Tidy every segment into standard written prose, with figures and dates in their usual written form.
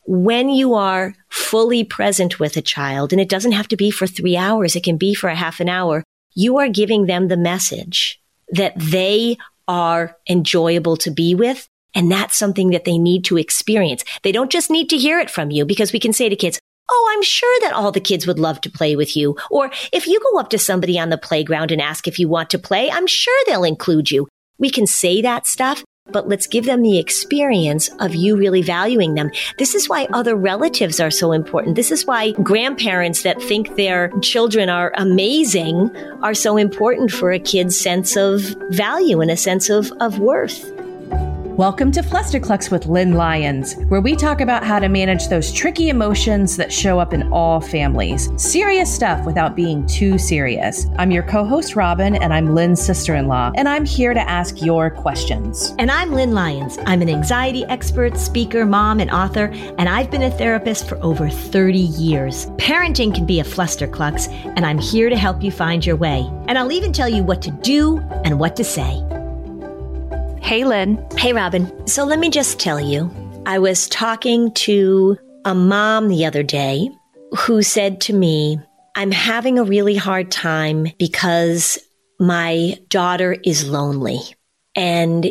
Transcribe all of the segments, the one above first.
when you are fully present with a child, and it doesn't have to be for 3 hours, it can be for a half an hour, you are giving them the message that they are enjoyable to be with. And that's something that they need to experience. They don't just need to hear it from you, because we can say to kids, oh, I'm sure that all the kids would love to play with you. Or if you go up to somebody on the playground and ask if you want to play, I'm sure they'll include you. We can say that stuff, but let's give them the experience of you really valuing them. This is why other relatives are so important. This is why grandparents that think their children are amazing are so important for a kid's sense of value and a sense of worth. Welcome to Flusterclux with Lynn Lyons, where we talk about how to manage those tricky emotions that show up in all families. Serious stuff without being too serious. I'm your co-host, Robin, and I'm Lynn's sister-in-law, and I'm here to ask your questions. And I'm Lynn Lyons. I'm an anxiety expert, speaker, mom, and author, and I've been a therapist for over 30 years. Parenting can be a flusterclux, and I'm here to help you find your way. And I'll even tell you what to do and what to say. Hey, Lynn. Hey, Robin. So let me just tell you, I was talking to a mom the other day who said to me, I'm having a really hard time because my daughter is lonely. And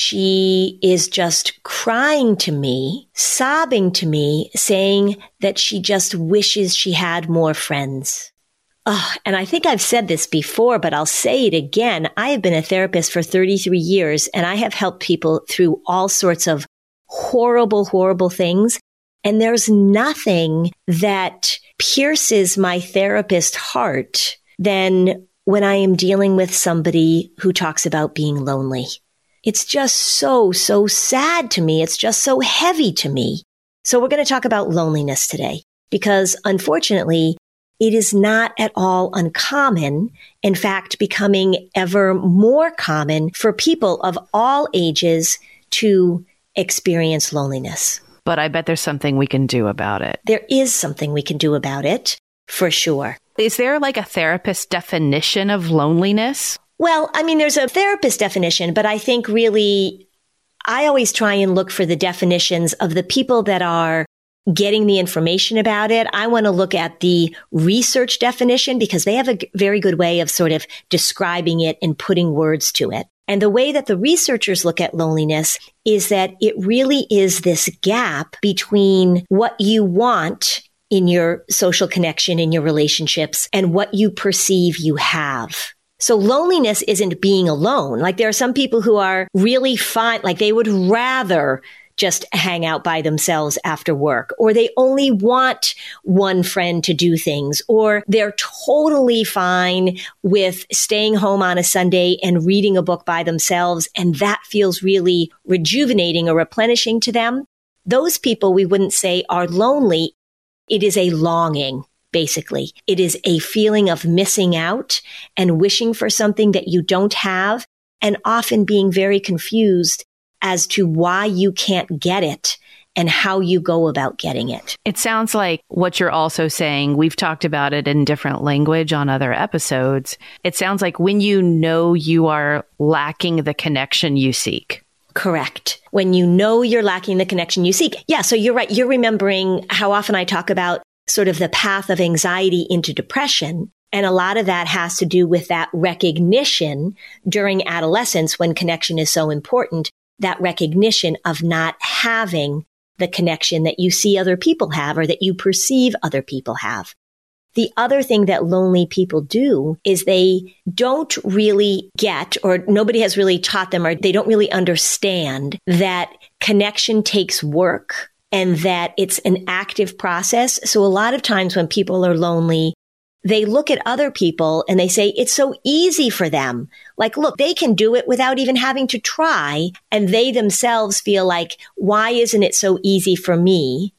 she is just crying to me, sobbing to me, saying that she just wishes she had more friends. Oh, and I think I've said this before, but I'll say it again. I have been a therapist for 33 years, and I have helped people through all sorts of horrible, horrible things. And there's nothing that pierces my therapist heart than when I am dealing with somebody who talks about being lonely. It's just so sad to me. It's just so heavy to me. So we're going to talk about loneliness today, because unfortunately, it is not at all uncommon, in fact, becoming ever more common for people of all ages to experience loneliness. But I bet there's something we can do about it. There is something we can do about it, for sure. Is there like a therapist definition of loneliness? Well, I mean, there's a therapist definition, but I think really, I always try and look for the definitions of the people that are getting the information about it. I want to look at the research definition because they have a very good way of sort of describing it and putting words to it. And the way that the researchers look at loneliness is that it really is this gap between what you want in your social connection, in your relationships, and what you perceive you have. So loneliness isn't being alone. Like there are some people who are really fine, like they would rather just hang out by themselves after work, or they only want one friend to do things, or they're totally fine with staying home on a Sunday and reading a book by themselves, and that feels really rejuvenating or replenishing to them. Those people we wouldn't say are lonely. It is a longing, basically. It is a feeling of missing out and wishing for something that you don't have, and often being very confused as to why you can't get it and how you go about getting it. It sounds like what you're also saying, we've talked about it in different language on other episodes. It sounds like when you know you are lacking the connection you seek. Correct. When you know you're lacking the connection you seek. Yeah, so you're right. You're remembering how often I talk about sort of the path of anxiety into depression. And a lot of that has to do with that recognition during adolescence when connection is so important. That recognition of not having the connection that you see other people have or that you perceive other people have. The other thing that lonely people do is they don't really get, or nobody has really taught them, or they don't really understand that connection takes work and that it's an active process. So a lot of times when people are lonely, they look at other people and they say, it's so easy for them. Like, look, they can do it without even having to try. And they themselves feel like, why isn't it so easy for me?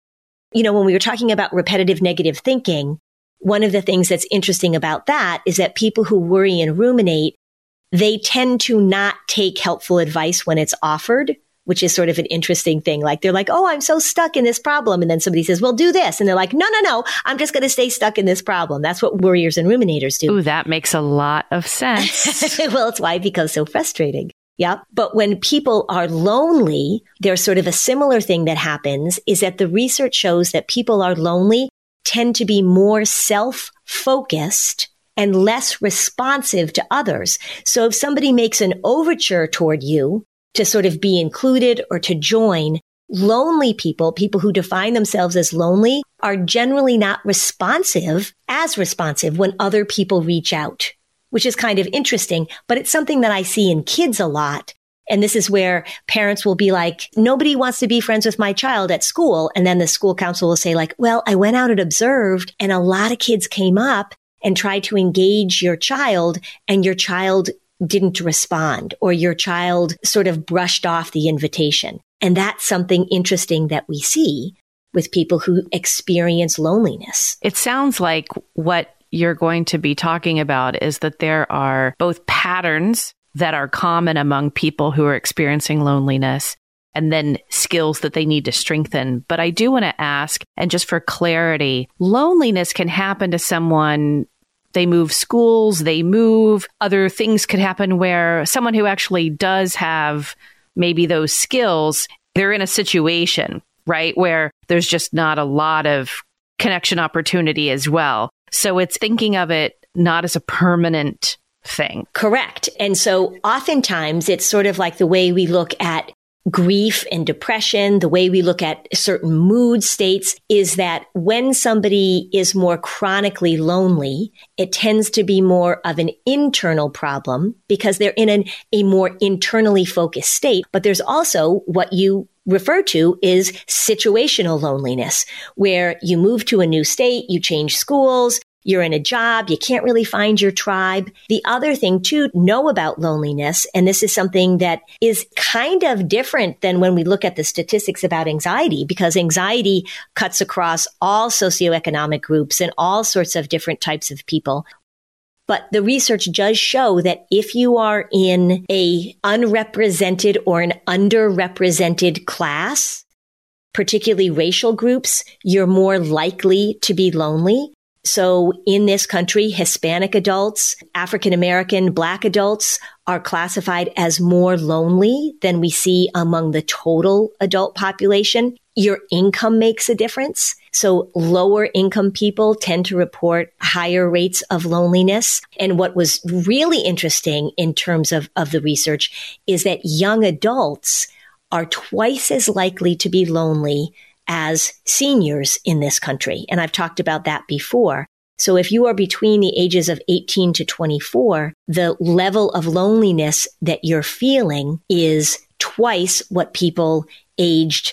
You know, when we were talking about repetitive negative thinking, one of the things that's interesting about that is that people who worry and ruminate, they tend to not take helpful advice when it's offered, which is sort of an interesting thing. Like they're like, oh, I'm so stuck in this problem. And then somebody says, well, do this. And they're like, no, I'm just going to stay stuck in this problem. That's what worriers and ruminators do. Ooh, that makes a lot of sense. Well, it's why it becomes so frustrating. Yep. But when people are lonely, there's sort of a similar thing that happens is that the research shows that people are lonely tend to be more self-focused and less responsive to others. So if somebody makes an overture toward you to sort of be included or to join, lonely people who define themselves as lonely, are generally not as responsive when other people reach out, which is kind of interesting, but it's something that I see in kids a lot. And this is where parents will be like, nobody wants to be friends with my child at school. And then the school council will say like, well, I went out and observed, and a lot of kids came up and tried to engage your child, and your child didn't respond, or your child sort of brushed off the invitation. And that's something interesting that we see with people who experience loneliness. It sounds like what you're going to be talking about is that there are both patterns that are common among people who are experiencing loneliness, and then skills that they need to strengthen. But I do want to ask, and just for clarity, loneliness can happen to someone. They move schools, other things could happen where someone who actually does have maybe those skills, they're in a situation, right, where there's just not a lot of connection opportunity as well. So it's thinking of it not as a permanent thing. Correct. And so oftentimes it's sort of like the way we look at grief and depression, the way we look at certain mood states is that when somebody is more chronically lonely, it tends to be more of an internal problem because they're in a more internally focused state. But there's also what you refer to is situational loneliness, where you move to a new state, you change schools, you're in a job, you can't really find your tribe. The other thing to know about loneliness, and this is something that is kind of different than when we look at the statistics about anxiety, because anxiety cuts across all socioeconomic groups and all sorts of different types of people. But the research does show that if you are in a unrepresented or an underrepresented class, particularly racial groups, you're more likely to be lonely. So in this country, Hispanic adults, African American, Black adults are classified as more lonely than we see among the total adult population. Your income makes a difference. So lower income people tend to report higher rates of loneliness. And what was really interesting in terms of the research is that young adults are twice as likely to be lonely as seniors in this country. And I've talked about that before. So if you are between the ages of 18 to 24, the level of loneliness that you're feeling is twice what people aged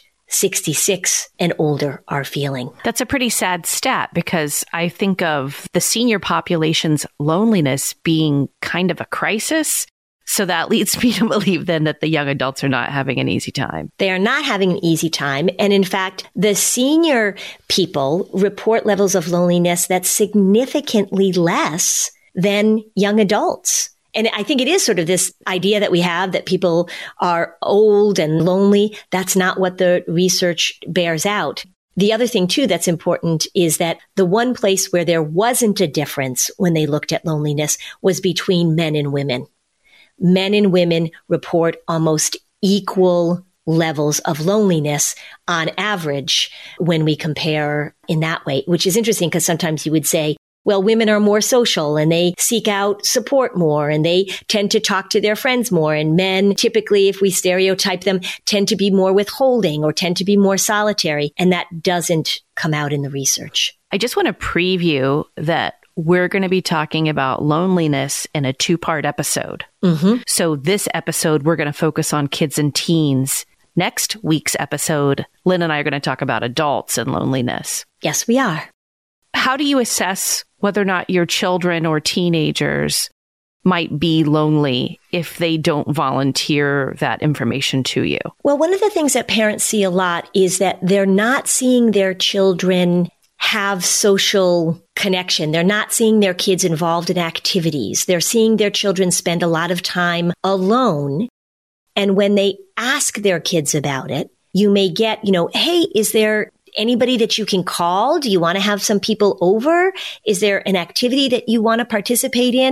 66 and older are feeling. That's a pretty sad stat because I think of the senior population's loneliness being kind of a crisis. So that leads me to believe then that the young adults are not having an easy time. They are not having an easy time. And in fact, the senior people report levels of loneliness that's significantly less than young adults. And I think it is sort of this idea that we have that people are old and lonely. That's not what the research bears out. The other thing, too, that's important is that the one place where there wasn't a difference when they looked at loneliness was between men and women. Men and women report almost equal levels of loneliness on average when we compare in that way, which is interesting because sometimes you would say, well, women are more social and they seek out support more and they tend to talk to their friends more. And men, typically, if we stereotype them, tend to be more withholding or tend to be more solitary. And that doesn't come out in the research. I just want to preview that we're going to be talking about loneliness in a 2-part episode. Mm-hmm. So this episode, we're going to focus on kids and teens. Next week's episode, Lynn and I are going to talk about adults and loneliness. Yes, we are. How do you assess whether or not your children or teenagers might be lonely if they don't volunteer that information to you? Well, one of the things that parents see a lot is that they're not seeing their children have social connection. They're not seeing their kids involved in activities. They're seeing their children spend a lot of time alone. And when they ask their kids about it, you may get, hey, is there anybody that you can call? Do you want to have some people over? Is there an activity that you want to participate in?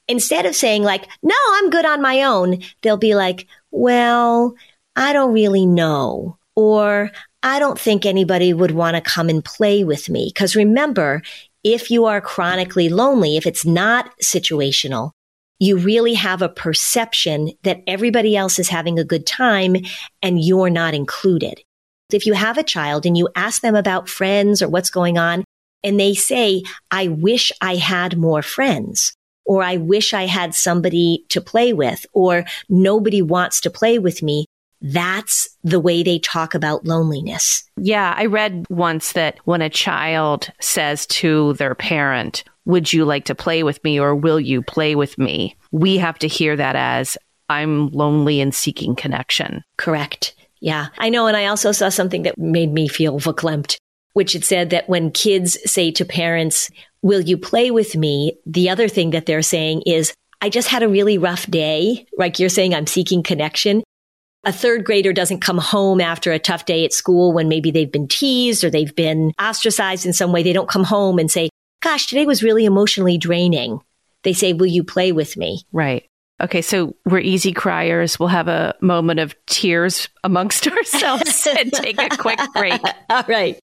instead of saying like, no, I'm good on my own, they'll be like, well, I don't really know, or I don't think anybody would want to come and play with me. Because remember, if you are chronically lonely, if it's not situational, you really have a perception that everybody else is having a good time and you're not included. If you have a child and you ask them about friends or what's going on, and they say, I wish I had more friends, or I wish I had somebody to play with, or nobody wants to play with me, that's the way they talk about loneliness. Yeah, I read once that when a child says to their parent, would you like to play with me, or will you play with me? We have to hear that as, I'm lonely and seeking connection. Correct. Yeah, I know. And I also saw something that made me feel verklempt, which it said that when kids say to parents, will you play with me? The other thing that they're saying is, I just had a really rough day. Like you're saying, I'm seeking connection. A third grader doesn't come home after a tough day at school when maybe they've been teased or they've been ostracized in some way. They don't come home and say, gosh, today was really emotionally draining. They say, will you play with me? Right. Okay, so we're easy criers. We'll have a moment of tears amongst ourselves and take a quick break. All right.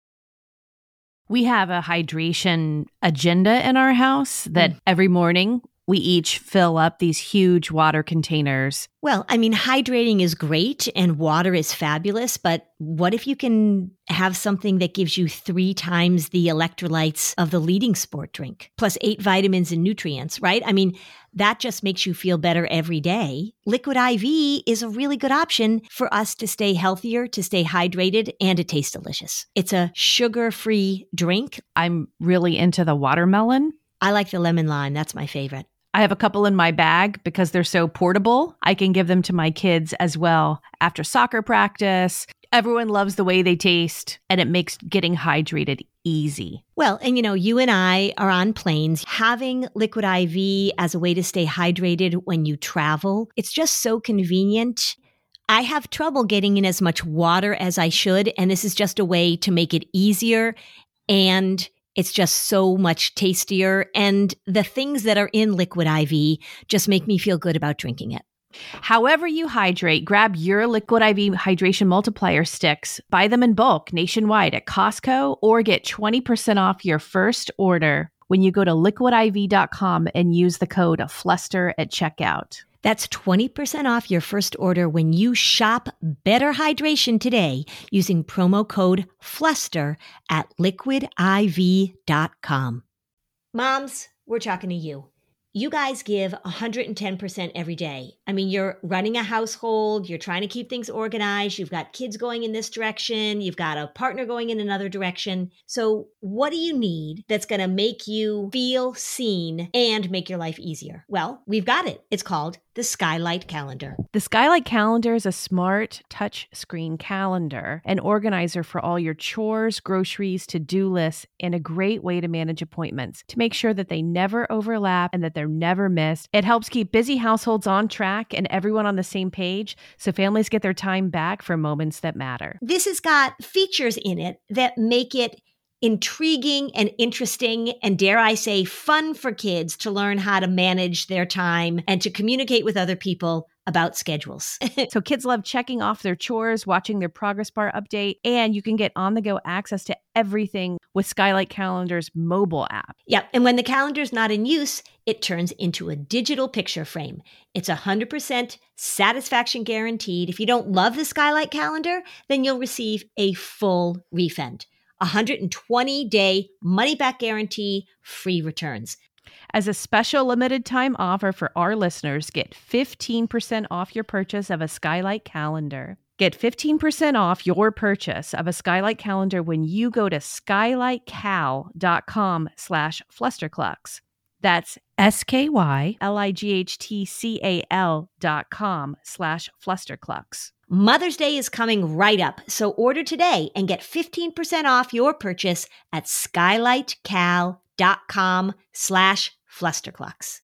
We have a hydration agenda in our house that every morning we each fill up these huge water containers. Well, I mean, hydrating is great and water is fabulous, but what if you can have something that gives you 3 times the electrolytes of the leading sport drink, plus 8 vitamins and nutrients, right? I mean, that just makes you feel better every day. Liquid IV is a really good option for us to stay healthier, to stay hydrated, and to taste delicious. It's a sugar-free drink. I'm really into the watermelon. I like the lemon lime. That's my favorite. I have a couple in my bag because they're so portable. I can give them to my kids as well after soccer practice. Everyone loves the way they taste, and it makes getting hydrated easy. Well, and you and I are on planes. Having Liquid IV as a way to stay hydrated when you travel, it's just so convenient. I have trouble getting in as much water as I should, and this is just a way to make it easier, and it's just so much tastier. And the things that are in Liquid IV just make me feel good about drinking it. However you hydrate, grab your Liquid IV Hydration Multiplier sticks, buy them in bulk nationwide at Costco, or get 20% off your first order when you go to liquidiv.com and use the code Fluster at checkout. That's 20% off your first order when you shop Better Hydration today using promo code Fluster at liquidiv.com. Moms, we're talking to you. You guys give 110% every day. I mean, you're running a household, you're trying to keep things organized, you've got kids going in this direction, you've got a partner going in another direction. So what do you need that's going to make you feel seen and make your life easier? Well, we've got it. It's called the Skylight Calendar. The Skylight Calendar is a smart touch screen calendar, an organizer for all your chores, groceries, to-do lists, and a great way to manage appointments to make sure that they never overlap and that they're never missed. It helps keep busy households on track and everyone on the same page so families get their time back for moments that matter. This has got features in it that make it intriguing and interesting and, dare I say, fun for kids to learn how to manage their time and to communicate with other people about schedules. So kids love checking off their chores, watching their progress bar update, and you can get on-the-go access to everything with Skylight Calendar's mobile app. Yep, and when the calendar's not in use, it turns into a digital picture frame. It's 100% satisfaction guaranteed. If you don't love the Skylight Calendar, then you'll receive a full refund. 120-day money-back guarantee, free returns. As a special limited time offer for our listeners, get 15% off your purchase of a Skylight Calendar. Get 15% off your purchase of a Skylight Calendar when you go to skylightcal.com/flusterclux. That's skylightcal.com/flusterclux. Mother's Day is coming right up, so order today and get 15% off your purchase at skylightcal.com/flusterclux.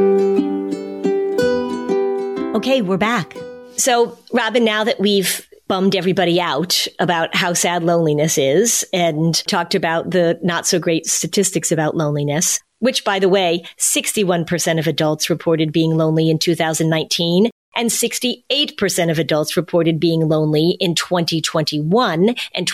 Okay, we're back. So, Robin, now that we've bummed everybody out about how sad loneliness is and talked about the not so great statistics about loneliness, which, by the way, 61% of adults reported being lonely in 2019 and 68% of adults reported being lonely in 2021 and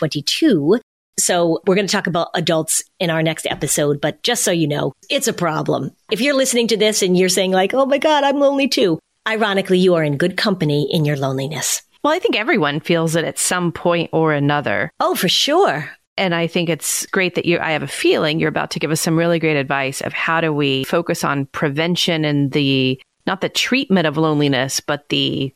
2022. So we're going to talk about adults in our next episode, but just so you know, it's a problem. If you're listening to this and you're saying like, oh my God, I'm lonely too, ironically, you are in good company in your loneliness. Well, I think everyone feels it at some point or another. Oh, for sure. And I think it's great that I have a feeling you're about to give us some really great advice of how do we focus on prevention and not the treatment of loneliness, but the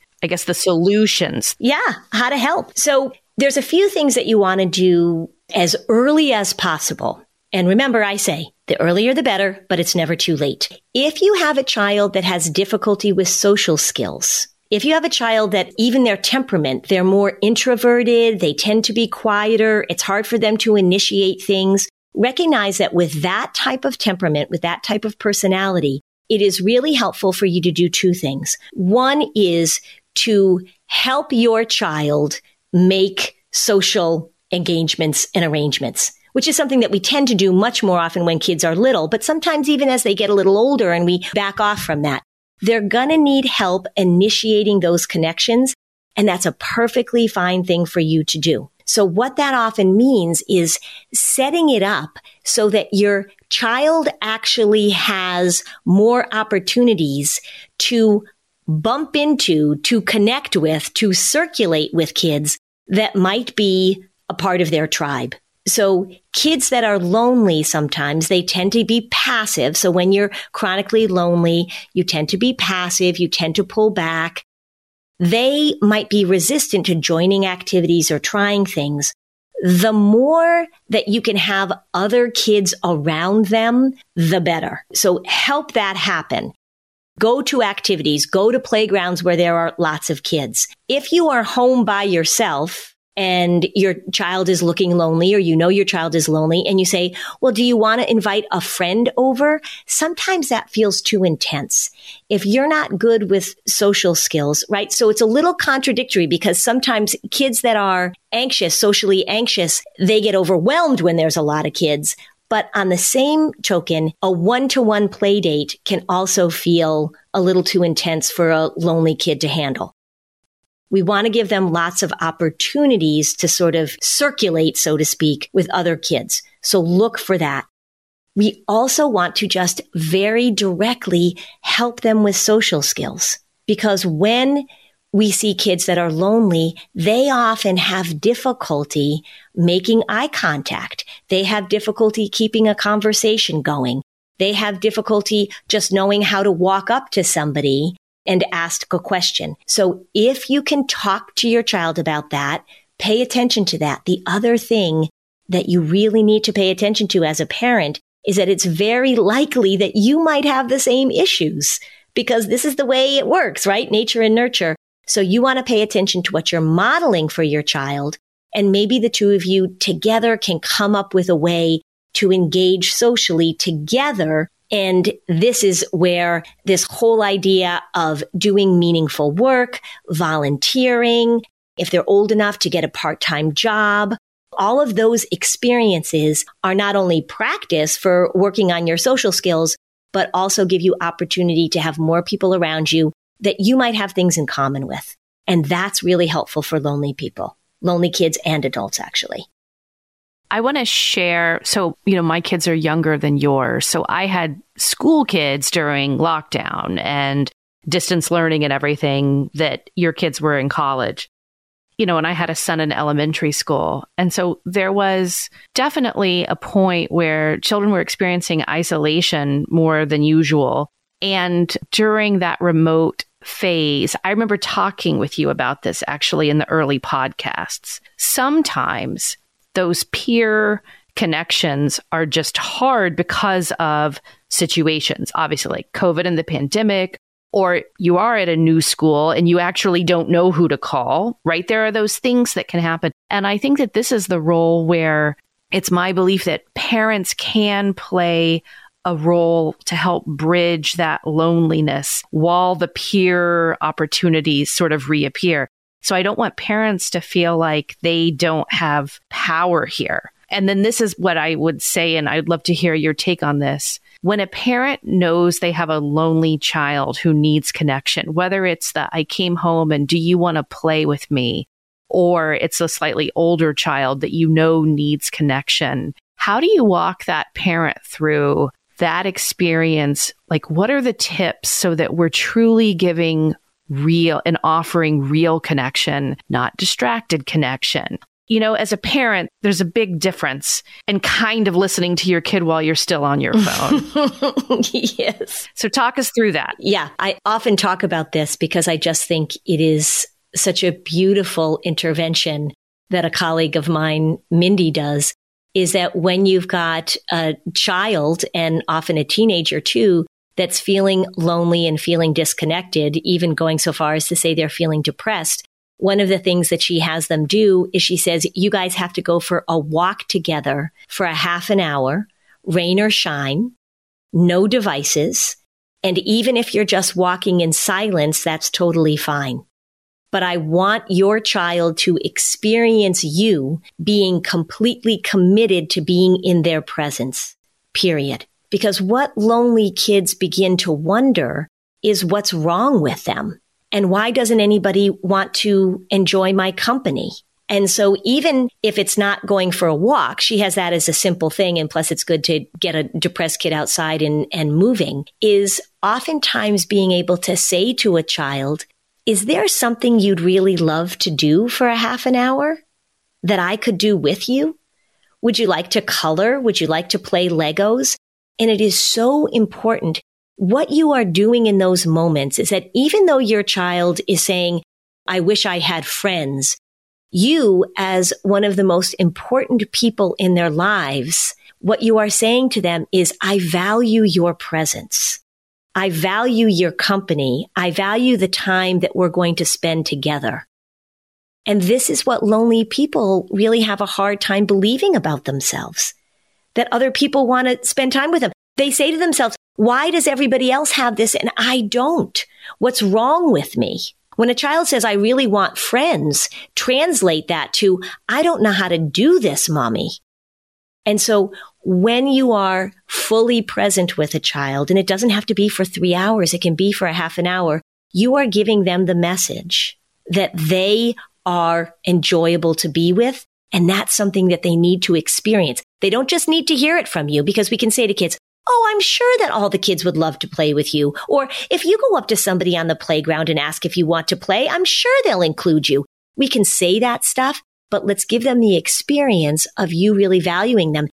solutions. Yeah, how to help. So there's a few things that you want to do as early as possible. And remember, I say the earlier the better, but it's never too late. If you have a child that has difficulty with social skills, if you have a child that even their temperament, they're more introverted, they tend to be quieter, it's hard for them to initiate things, recognize that with that type of temperament, with that type of personality, it is really helpful for you to do two things. One is to help your child make social engagements and arrangements, which is something that we tend to do much more often when kids are little, but sometimes even as they get a little older and we back off from that. They're going to need help initiating those connections, and that's a perfectly fine thing for you to do. So what that often means is setting it up so that your child actually has more opportunities to bump into, to connect with, to circulate with kids that might be a part of their tribe. So kids that are lonely, sometimes they tend to be passive. So when you're chronically lonely, you tend to be passive. You tend to pull back. They might be resistant to joining activities or trying things. The more that you can have other kids around them, the better. So help that happen. Go to activities, go to playgrounds where there are lots of kids. If you are home by yourself and your child is looking lonely, or you know your child is lonely, and you say, well, do you want to invite a friend over? Sometimes that feels too intense. If you're not good with social skills, right? So it's a little contradictory because sometimes kids that are anxious, socially anxious, they get overwhelmed when there's a lot of kids. But on the same token, a one-to-one play date can also feel a little too intense for a lonely kid to handle. We want to give them lots of opportunities to sort of circulate, so to speak, with other kids. So look for that. We also want to just very directly help them with social skills, because when we see kids that are lonely, they often have difficulty making eye contact. They have difficulty keeping a conversation going. They have difficulty just knowing how to walk up to somebody and ask a question. So if you can talk to your child about that, pay attention to that. The other thing that you really need to pay attention to as a parent is that it's very likely that you might have the same issues, because this is the way it works, right? Nature and nurture. So you want to pay attention to what you're modeling for your child, and maybe the two of you together can come up with a way to engage socially together. And this is where this whole idea of doing meaningful work, volunteering, if they're old enough to get a part-time job, all of those experiences are not only practice for working on your social skills, but also give you opportunity to have more people around you that you might have things in common with. And that's really helpful for lonely people, lonely kids and adults, actually. I want to share. So, my kids are younger than yours. So I had school kids during lockdown and distance learning and everything that your kids were in college. And I had a son in elementary school. And so there was definitely a point where children were experiencing isolation more than usual. And during that remote phase, I remember talking with you about this actually in the early podcasts. Sometimes those peer connections are just hard because of situations, obviously like COVID and the pandemic, or you are at a new school and you actually don't know who to call, right? There are those things that can happen. And I think that this is the role where it's my belief that parents can play a role to help bridge that loneliness while the peer opportunities sort of reappear. So I don't want parents to feel like they don't have power here. And then this is what I would say, and I'd love to hear your take on this. When a parent knows they have a lonely child who needs connection, whether it's the I came home and do you want to play with me, or it's a slightly older child that you know needs connection, how do you walk that parent through that experience? Like, what are the tips so that we're truly giving real and offering real connection, not distracted connection? You know, as a parent, there's a big difference in kind of listening to your kid while you're still on your phone. Yes. So talk us through that. Yeah, I often talk about this because I just think it is such a beautiful intervention that a colleague of mine, Mindy, does, is that when you've got a child and often a teenager too, that's feeling lonely and feeling disconnected, even going so far as to say they're feeling depressed, one of the things that she has them do is she says, you guys have to go for a walk together for a half an hour, rain or shine, no devices. And even if you're just walking in silence, that's totally fine. But I want your child to experience you being completely committed to being in their presence, period. Because what lonely kids begin to wonder is what's wrong with them. And why doesn't anybody want to enjoy my company? And so even if it's not going for a walk, she has that as a simple thing. And plus it's good to get a depressed kid outside and moving, is oftentimes being able to say to a child, is there something you'd really love to do for a half an hour that I could do with you? Would you like to color? Would you like to play Legos? And it is so important. What you are doing in those moments is that even though your child is saying, I wish I had friends, you, as one of the most important people in their lives, what you are saying to them is, I value your presence. I value your company. I value the time that we're going to spend together. And this is what lonely people really have a hard time believing about themselves, that other people want to spend time with them. They say to themselves, why does everybody else have this and I don't? What's wrong with me? When a child says, I really want friends, translate that to, I don't know how to do this, mommy. And so when you are fully present with a child, and it doesn't have to be for 3 hours, it can be for a half an hour, you are giving them the message that they are enjoyable to be with. And that's something that they need to experience. They don't just need to hear it from you, because we can say to kids, oh, I'm sure that all the kids would love to play with you. Or if you go up to somebody on the playground and ask if you want to play, I'm sure they'll include you. We can say that stuff, but let's give them the experience of you really valuing them.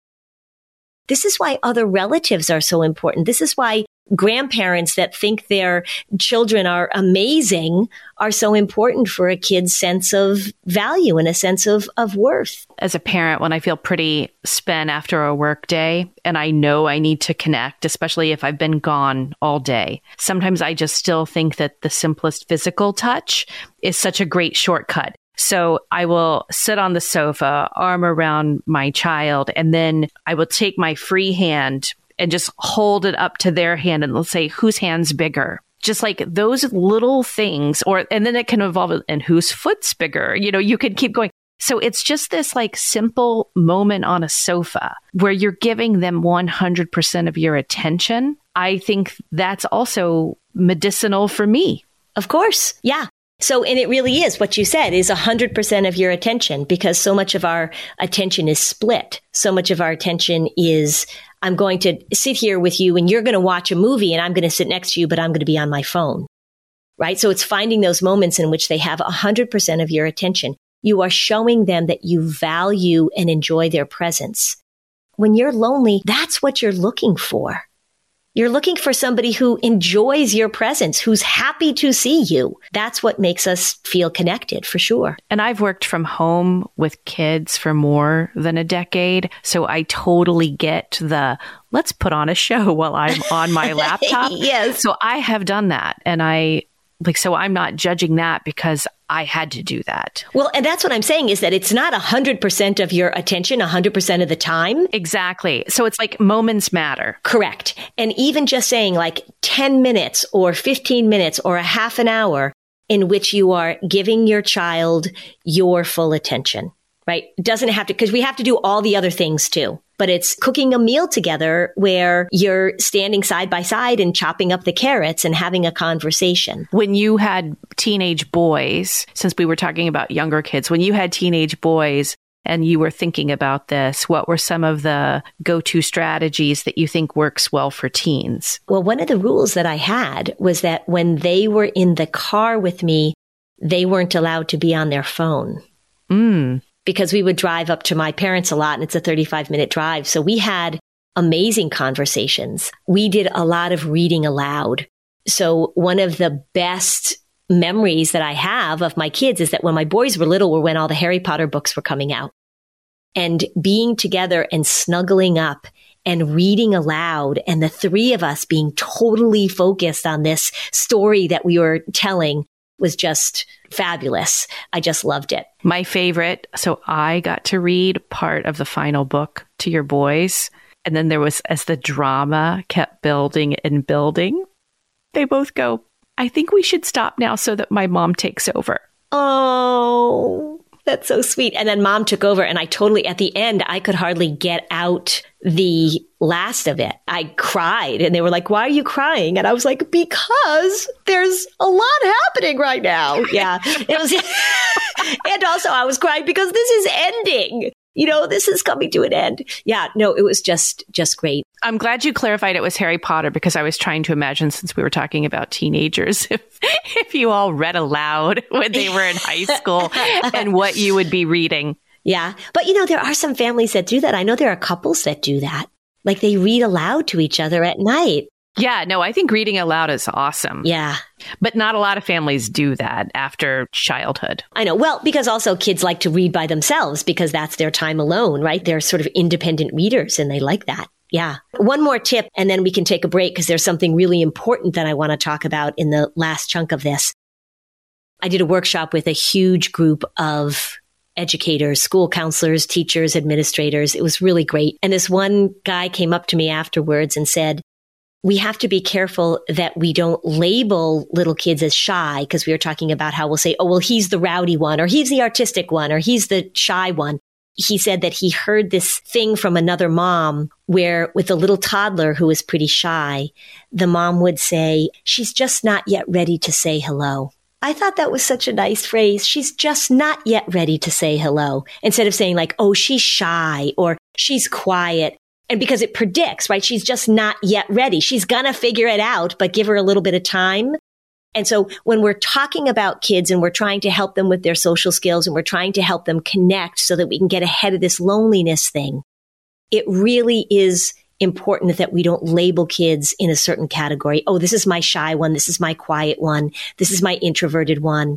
This is why other relatives are so important. This is why grandparents that think their children are amazing are so important for a kid's sense of value and a sense of worth. As a parent, when I feel pretty spent after a work day and I know I need to connect, especially if I've been gone all day, sometimes I just still think that the simplest physical touch is such a great shortcut. So I will sit on the sofa, arm around my child, and then I will take my free hand and just hold it up to their hand, and they'll say, whose hand's bigger? Just like those little things, and then it can evolve, and whose foot's bigger? You know, you could keep going. So it's just this like simple moment on a sofa where you're giving them 100% of your attention. I think that's also medicinal for me. Of course. Yeah. So, and it really is what you said is 100% of your attention, because so much of our attention is split. So much of our attention is, I'm going to sit here with you and you're going to watch a movie and I'm going to sit next to you, but I'm going to be on my phone, right? So it's finding those moments in which they have 100% of your attention. You are showing them that you value and enjoy their presence. When you're lonely, that's what you're looking for. You're looking for somebody who enjoys your presence, who's happy to see you. That's what makes us feel connected, for sure. And I've worked from home with kids for more than a decade. So I totally get let's put on a show while I'm on my laptop. Yes. So I have done that. And so I'm not judging that because I had to do that. Well, and that's what I'm saying is that it's not 100% of your attention 100% of the time. Exactly. So it's like moments matter. Correct. And even just saying like 10 minutes or 15 minutes or a half an hour, in which you are giving your child your full attention, right? It doesn't have to, because we have to do all the other things too. But it's cooking a meal together where you're standing side by side and chopping up the carrots and having a conversation. When you had teenage boys, since we were talking about younger kids, when you had teenage boys and you were thinking about this, what were some of the go-to strategies that you think works well for teens? Well, one of the rules that I had was that when they were in the car with me, they weren't allowed to be on their phone. Because we would drive up to my parents a lot, and it's a 35-minute drive. So we had amazing conversations. We did a lot of reading aloud. So one of the best memories that I have of my kids is that when my boys were little were when all the Harry Potter books were coming out. And being together and snuggling up and reading aloud, and the three of us being totally focused on this story that we were telling was just fabulous. I just loved it. My favorite. So I got to read part of the final book to your boys. And then there was, as the drama kept building and building, they both go, I think we should stop now so that my mom takes over. Oh, that's so sweet. And then mom took over, and I totally, at the end, I could hardly get out the last of it. I cried, and they were like, why are you crying? And I was like, because there's a lot happening right now. Yeah, it was. And also I was crying because this is ending. You know, this is coming to an end. Yeah, no, it was just great. I'm glad you clarified it was Harry Potter, because I was trying to imagine, since we were talking about teenagers, if you all read aloud when they were in high school and what you would be reading. Yeah. But, you know, there are some families that do that. I know there are couples that do that. Like they read aloud to each other at night. Yeah, no, I think reading aloud is awesome. Yeah. But not a lot of families do that after childhood. I know. Well, because also kids like to read by themselves because that's their time alone, right? They're sort of independent readers and they like that. Yeah. One more tip, and then we can take a break because there's something really important that I want to talk about in the last chunk of this. I did a workshop with a huge group of educators, school counselors, teachers, administrators. It was really great. And this one guy came up to me afterwards and said, we have to be careful that we don't label little kids as shy, because we were talking about how we'll say, oh, well, he's the rowdy one, or he's the artistic one, or he's the shy one. He said that he heard this thing from another mom where with a little toddler who was pretty shy, the mom would say, she's just not yet ready to say hello. I thought that was such a nice phrase. She's just not yet ready to say hello. Instead of saying like, oh, she's shy or she's quiet. And because it predicts, right? She's just not yet ready. She's going to figure it out, but give her a little bit of time. And so when we're talking about kids and we're trying to help them with their social skills and we're trying to help them connect so that we can get ahead of this loneliness thing, it really is important that we don't label kids in a certain category. Oh, this is my shy one. This is my quiet one. This is my introverted one.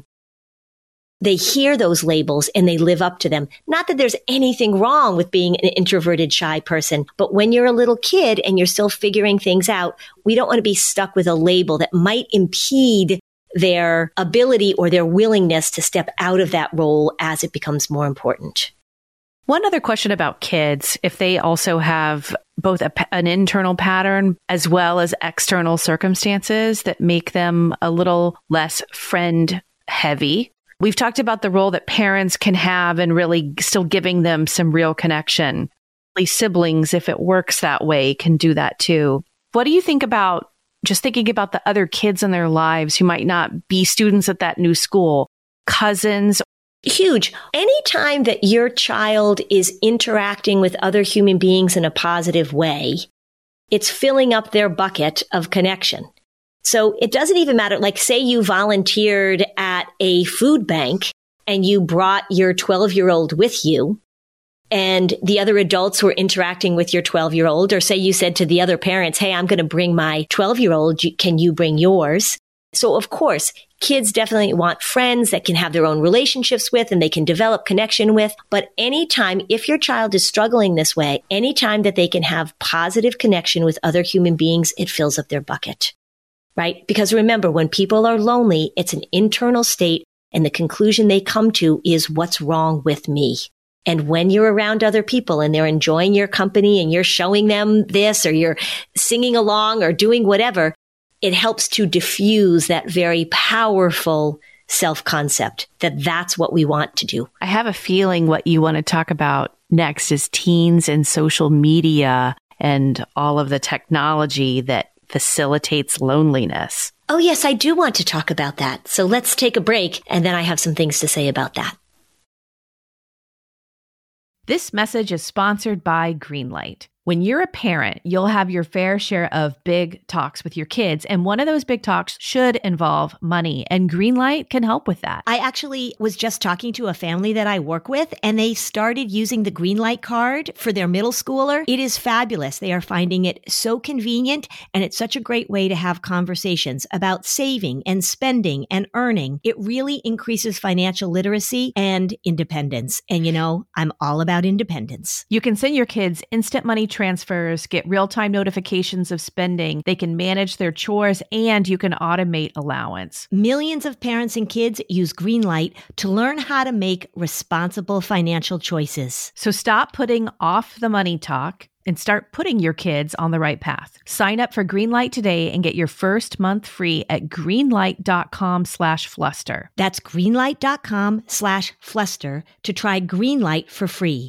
They hear those labels and they live up to them. Not that there's anything wrong with being an introverted, shy person, but when you're a little kid and you're still figuring things out, we don't want to be stuck with a label that might impede their ability or their willingness to step out of that role as it becomes more important. One other question about kids, if they also have both an internal pattern as well as external circumstances that make them a little less friend heavy. We've talked about the role that parents can have in really still giving them some real connection. Siblings, if it works that way, can do that too. What do you think about just thinking about the other kids in their lives who might not be students at that new school, cousins? Huge. Anytime that your child is interacting with other human beings in a positive way, it's filling up their bucket of connection. So it doesn't even matter. Like say you volunteered at a food bank and you brought your 12-year-old with you and the other adults were interacting with your 12-year-old, or say you said to the other parents, hey, I'm going to bring my 12-year-old. Can you bring yours? So of course, kids definitely want friends that can have their own relationships with and they can develop connection with. But anytime, if your child is struggling this way, anytime that they can have positive connection with other human beings, it fills up their bucket. Right? Because remember, when people are lonely, it's an internal state and the conclusion they come to is what's wrong with me. And when you're around other people and they're enjoying your company and you're showing them this or you're singing along or doing whatever, it helps to diffuse that very powerful self-concept, that that's what we want to do. I have a feeling what you want to talk about next is teens and social media and all of the technology that facilitates loneliness. Oh, yes, I do want to talk about that. So let's take a break, and then I have some things to say about that. This message is sponsored by Greenlight. When you're a parent, you'll have your fair share of big talks with your kids, and one of those big talks should involve money, and Greenlight can help with that. I actually was just talking to a family that I work with, and they started using the Greenlight card for their middle schooler. It is fabulous. They are finding it so convenient, and it's such a great way to have conversations about saving and spending and earning. It really increases financial literacy and independence. And I'm all about independence. You can send your kids instant money transfers, get real-time notifications of spending. They can manage their chores, and you can automate allowance. Millions of parents and kids use Greenlight to learn how to make responsible financial choices. So stop putting off the money talk and start putting your kids on the right path. Sign up for Greenlight today and get your first month free at greenlight.com/fluster. That's greenlight.com/fluster to try Greenlight for free.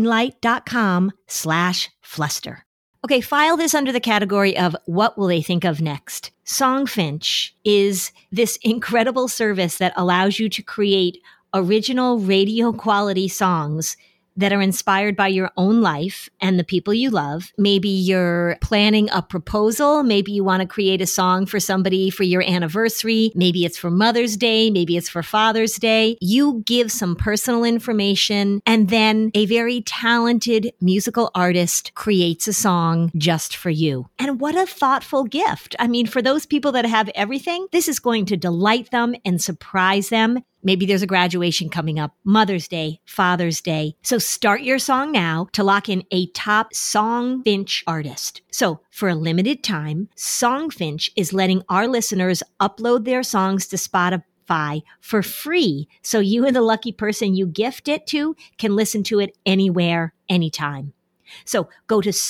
greenlight.com/fluster. Okay, file this under the category of what will they think of next? Songfinch is this incredible service that allows you to create original radio quality songs that are inspired by your own life and the people you love. Maybe you're planning a proposal. Maybe you want to create a song for somebody for your anniversary. Maybe it's for Mother's Day. Maybe it's for Father's Day. You give some personal information, and then a very talented musical artist creates a song just for you. And what a thoughtful gift. I mean, for those people that have everything, this is going to delight them and surprise them. Maybe there's a graduation coming up, Mother's Day, Father's Day. So start your song now to lock in a top Songfinch artist. So for a limited time, Songfinch is letting our listeners upload their songs to Spotify for free. So you and the lucky person you gift it to can listen to it anywhere, anytime. So go to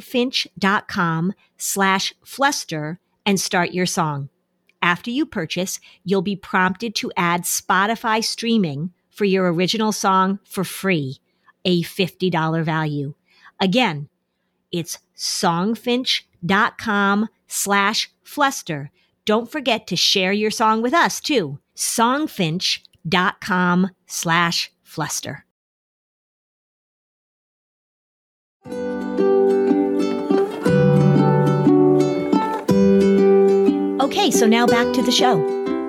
songfinch.com/fluster and start your song. After you purchase, you'll be prompted to add Spotify streaming for your original song for free, a $50 value. Again, it's songfinch.com/fluster. Don't forget to share your song with us too. songfinch.com/fluster. Okay, so now back to the show.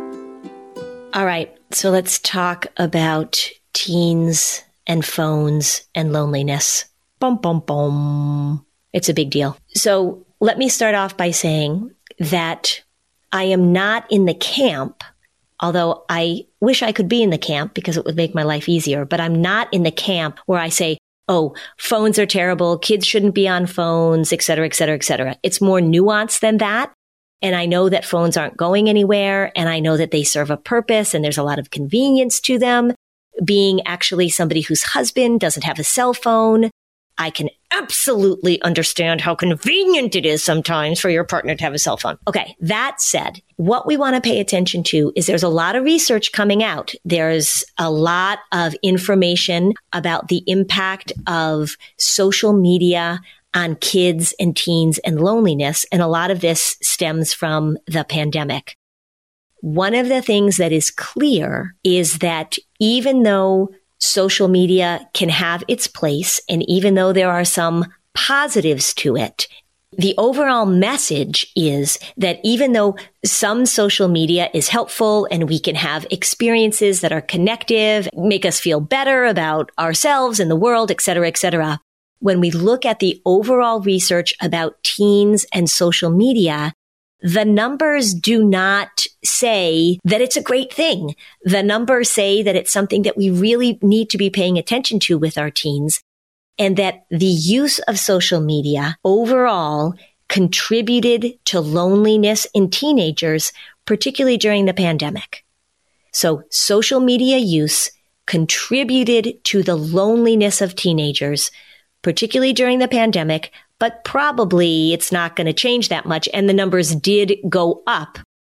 All right, so let's talk about teens and phones and loneliness. Bum, bum, bum. It's a big deal. So let me start off by saying that I am not in the camp, although I wish I could be in the camp because it would make my life easier, but I'm not in the camp where I say, oh, phones are terrible, kids shouldn't be on phones, et cetera, et cetera, et cetera. It's more nuanced than that. And I know that phones aren't going anywhere, and I know that they serve a purpose, and there's a lot of convenience to them. Being actually somebody whose husband doesn't have a cell phone, I can absolutely understand how convenient it is sometimes for your partner to have a cell phone. Okay, that said, what we want to pay attention to is there's a lot of research coming out. There's a lot of information about the impact of social media on kids and teens and loneliness. And a lot of this stems from the pandemic. One of the things that is clear is that even though social media can have its place, and even though there are some positives to it, the overall message is that even though some social media is helpful and we can have experiences that are connective, make us feel better about ourselves and the world, et cetera, when we look at the overall research about teens and social media, the numbers do not say that it's a great thing. The numbers say that it's something that we really need to be paying attention to with our teens, and that the use of social media overall contributed to loneliness in teenagers, particularly during the pandemic. So social media use contributed to the loneliness of teenagers, particularly during the pandemic, but probably it's not going to change that much. And the numbers did go up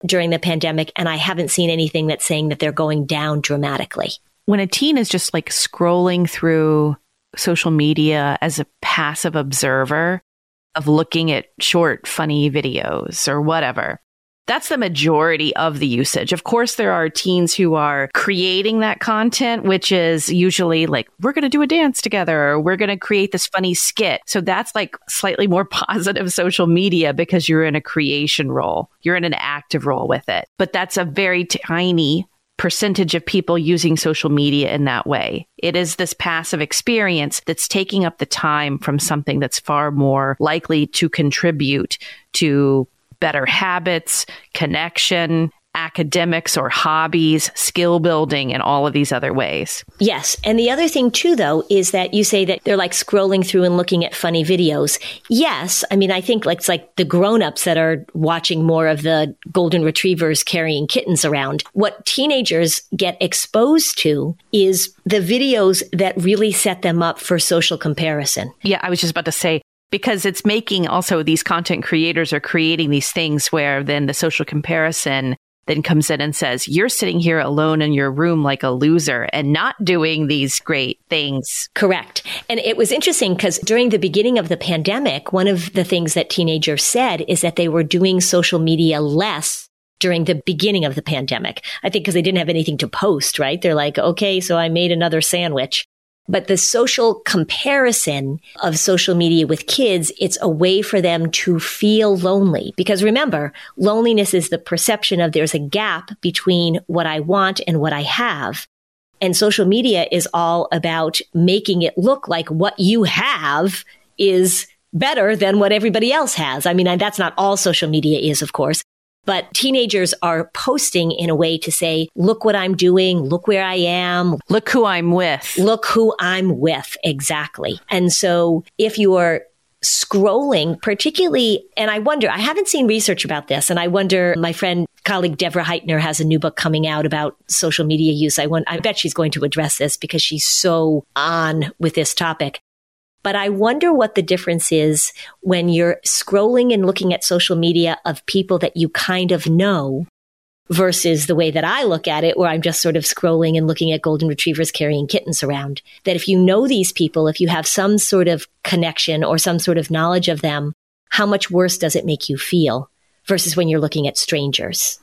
during the pandemic, and I haven't seen anything that's saying that they're going down dramatically. When a teen is just like scrolling through social media as a passive observer of looking at short, funny videos or whatever, that's the majority of the usage. Of course, there are teens who are creating that content, which is usually like, we're going to do a dance together, or we're going to create this funny skit. So that's like slightly more positive social media because you're in a creation role. You're in an active role with it. But that's a very tiny percentage of people using social media in that way. It is this passive experience that's taking up the time from something that's far more likely to contribute to better habits, connection, academics or hobbies, skill building, and all of these other ways. Yes. And the other thing too, though, is that you say that they're like scrolling through and looking at funny videos. Yes. I mean, I think it's like the grown-ups that are watching more of the golden retrievers carrying kittens around. What teenagers get exposed to is the videos that really set them up for social comparison. Yeah, I was just about to say, because it's making also these content creators are creating these things where then the social comparison then comes in and says, you're sitting here alone in your room like a loser and not doing these great things. Correct. And it was interesting because during the beginning of the pandemic, one of the things that teenagers said is that they were doing social media less during the beginning of the pandemic. I think because they didn't have anything to post, right? They're like, okay, so I made another sandwich. But the social comparison of social media with kids, it's a way for them to feel lonely. Because remember, loneliness is the perception of there's a gap between what I want and what I have. And social media is all about making it look like what you have is better than what everybody else has. I mean, and that's not all social media is, of course. But teenagers are posting in a way to say, look what I'm doing. Look where I am. Look who I'm with. Look who I'm with. Exactly. And so if you are scrolling, particularly, and I wonder, I haven't seen research about this, and I wonder, my friend, colleague Deborah Heitner has a new book coming out about social media use. I bet she's going to address this because she's so on with this topic. But I wonder what the difference is when you're scrolling and looking at social media of people that you kind of know versus the way that I look at it, where I'm just sort of scrolling and looking at golden retrievers carrying kittens around. That if you know these people, if you have some sort of connection or some sort of knowledge of them, how much worse does it make you feel versus when you're looking at strangers?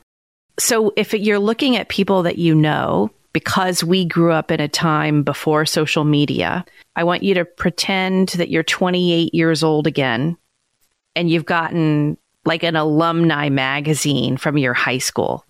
So if you're looking at people that you know, because we grew up in a time before social media, I want you to pretend that you're 28 years old again and you've gotten like an alumni magazine from your high school.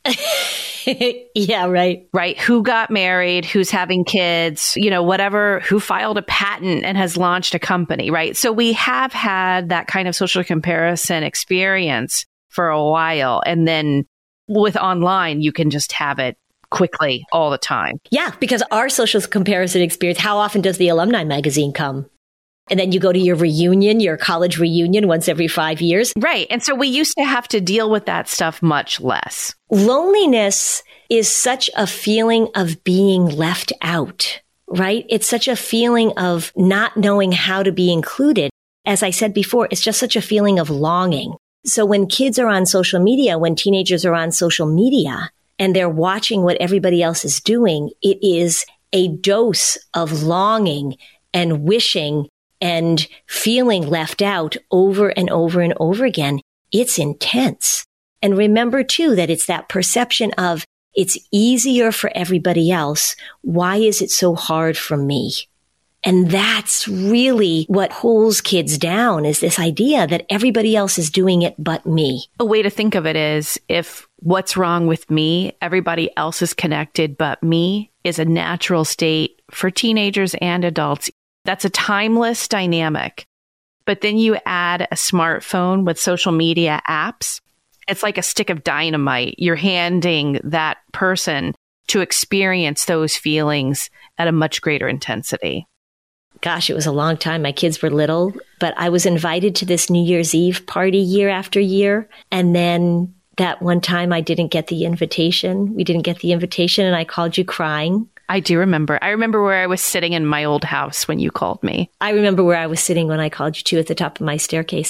Yeah, right. Right. Who got married, who's having kids, whatever, who filed a patent and has launched a company, right? So we have had that kind of social comparison experience for a while. And then with online, you can just have it quickly all the time. Yeah, because our social comparison experience, how often does the alumni magazine come? And then you go to your reunion, your college reunion once every 5 years. Right. And so we used to have to deal with that stuff much less. Loneliness is such a feeling of being left out, right? It's such a feeling of not knowing how to be included. As I said before, it's just such a feeling of longing. So when kids are on social media, when teenagers are on social media, and they're watching what everybody else is doing, it is a dose of longing and wishing and feeling left out over and over and over again. It's intense. And remember too that it's that perception of it's easier for everybody else. Why is it so hard for me? And that's really what holds kids down, is this idea that everybody else is doing it but me. A way to think of it is, if what's wrong with me, everybody else is connected but me, is a natural state for teenagers and adults. That's a timeless dynamic. But then you add a smartphone with social media apps. It's like a stick of dynamite. You're handing that person to experience those feelings at a much greater intensity. Gosh, it was a long time. My kids were little, but I was invited to this New Year's Eve party year after year. And then that one time I didn't get the invitation. We didn't get the invitation and I called you crying. I do remember. I remember where I was sitting in my old house when you called me. I remember where I was sitting when I called you too, at the top of my staircase.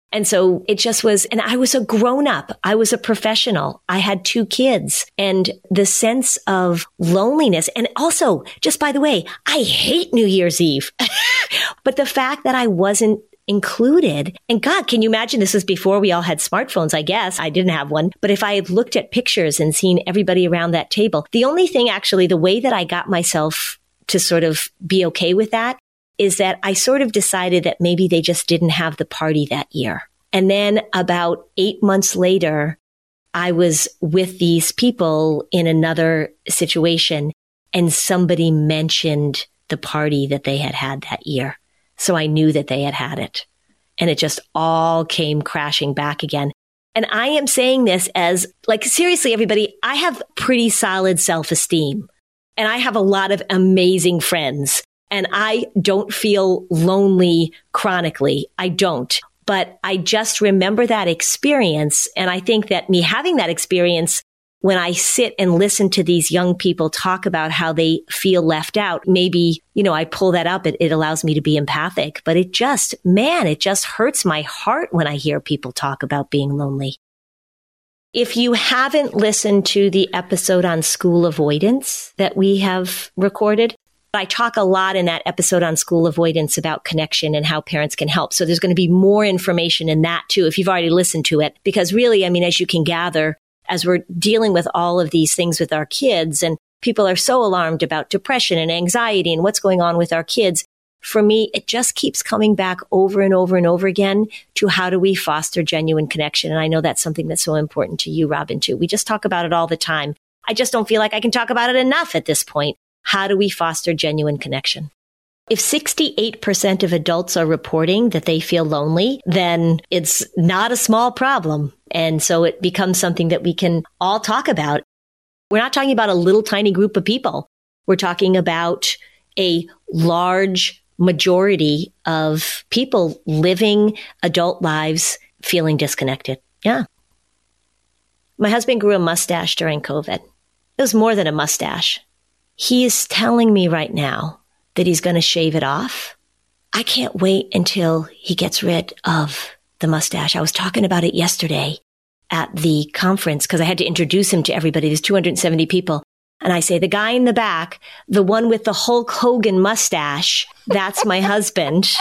And so it just was, and I was a grown up. I was a professional. I had 2 kids, and the sense of loneliness. And also, just by the way, I hate New Year's Eve, but the fact that I wasn't included. And God, can you imagine, this was before we all had smartphones, I guess. I didn't have one. But if I had looked at pictures and seen everybody around that table, the only thing actually, the way that I got myself to sort of be okay with that is that I sort of decided that maybe they just didn't have the party that year. And then about 8 months later, I was with these people in another situation, and somebody mentioned the party that they had had that year. So I knew that they had had it, and it just all came crashing back again. And I am saying this as, like, seriously, everybody, I have pretty solid self-esteem, and I have a lot of amazing friends, and I don't feel lonely chronically. I don't, but I just remember that experience. And I think that me having that experience, when I sit and listen to these young people talk about how they feel left out, maybe, I pull that up. It allows me to be empathic, but it just hurts my heart when I hear people talk about being lonely. If you haven't listened to the episode on school avoidance that we have recorded, I talk a lot in that episode on school avoidance about connection and how parents can help. So there's going to be more information in that too, if you've already listened to it, because really, as you can gather, as we're dealing with all of these things with our kids, and people are so alarmed about depression and anxiety and what's going on with our kids, for me, it just keeps coming back over and over and over again to how do we foster genuine connection. And I know that's something that's so important to you, Robin, too. We just talk about it all the time. I just don't feel like I can talk about it enough at this point. How do we foster genuine connection? If 68% of adults are reporting that they feel lonely, then it's not a small problem. And so it becomes something that we can all talk about. We're not talking about a little tiny group of people. We're talking about a large majority of people living adult lives feeling disconnected. Yeah. My husband grew a mustache during COVID. It was more than a mustache. He is telling me right now that he's going to shave it off. I can't wait until he gets rid of the mustache. I was talking about it yesterday at the conference because I had to introduce him to everybody. There's 270 people. And I say, the guy in the back, the one with the Hulk Hogan mustache, that's my husband.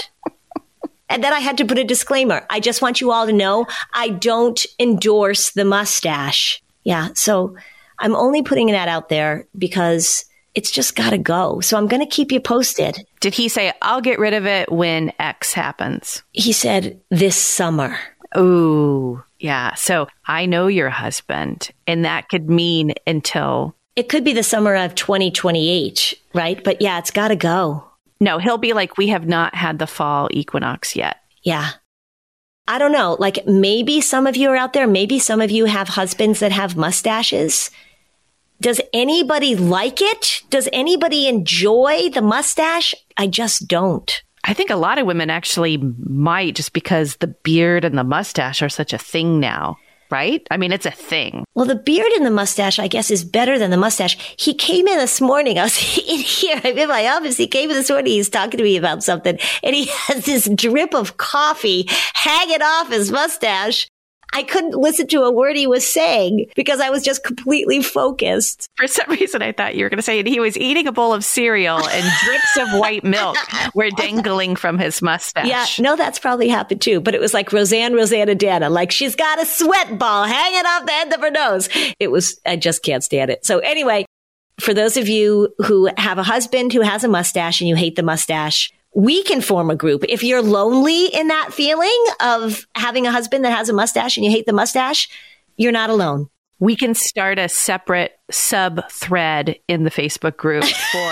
And then I had to put a disclaimer. I just want you all to know I don't endorse the mustache. Yeah. So I'm only putting that out there because it's just got to go. So I'm going to keep you posted. Did he say, I'll get rid of it when X happens? He said this summer. Ooh, yeah. So I know your husband, and that could mean until... It could be the summer of 2028, right? But yeah, it's got to go. No, he'll be like, we have not had the fall equinox yet. Yeah. I don't know. Like maybe some of you are out there. Maybe some of you have husbands that have mustaches. Does anybody like it? Does anybody enjoy the mustache? I just don't. I think a lot of women actually might, just because the beard and the mustache are such a thing now, right? I mean, it's a thing. Well, the beard and the mustache, I guess, is better than the mustache. He came in this morning. I was in here. I'm in my office. He came in this morning. He's talking to me about something. And he has this drip of coffee hanging off his mustache. I couldn't listen to a word he was saying because I was just completely focused. For some reason, I thought you were going to say he was eating a bowl of cereal and drips of white milk were dangling from his mustache. Yeah, no, that's probably happened too. But it was like Rosanna Dana, like she's got a sweat ball hanging off the end of her nose. I just can't stand it. So anyway, for those of you who have a husband who has a mustache and you hate the mustache, we can form a group. If you're lonely in that feeling of having a husband that has a mustache and you hate the mustache, you're not alone. We can start a separate sub-thread in the Facebook group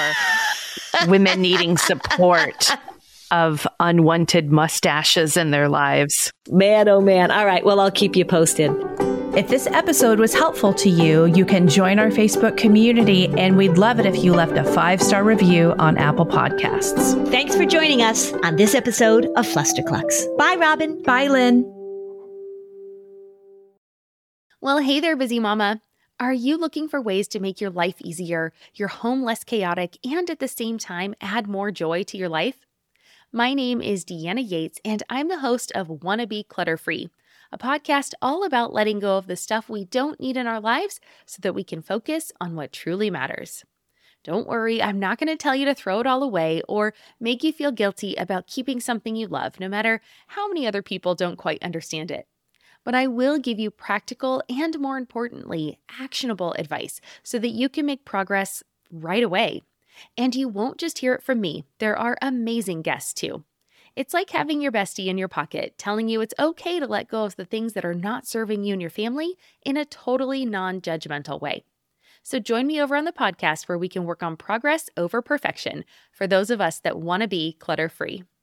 for women needing support of unwanted mustaches in their lives. Man, oh man. All right. Well, I'll keep you posted. If this episode was helpful to you, you can join our Facebook community, and we'd love it if you left a 5-star review on Apple Podcasts. Thanks for joining us on this episode of Flusterclux. Bye, Robin. Bye, Lynn. Well, hey there, busy mama. Are you looking for ways to make your life easier, your home less chaotic, and at the same time add more joy to your life? My name is Deanna Yates, and I'm the host of Wanna Be Clutter-Free, a podcast all about letting go of the stuff we don't need in our lives so that we can focus on what truly matters. Don't worry, I'm not going to tell you to throw it all away or make you feel guilty about keeping something you love, no matter how many other people don't quite understand it. But I will give you practical and, more importantly, actionable advice so that you can make progress right away. And you won't just hear it from me. There are amazing guests too. It's like having your bestie in your pocket telling you it's okay to let go of the things that are not serving you and your family in a totally non-judgmental way. So join me over on the podcast where we can work on progress over perfection for those of us that want to be clutter-free.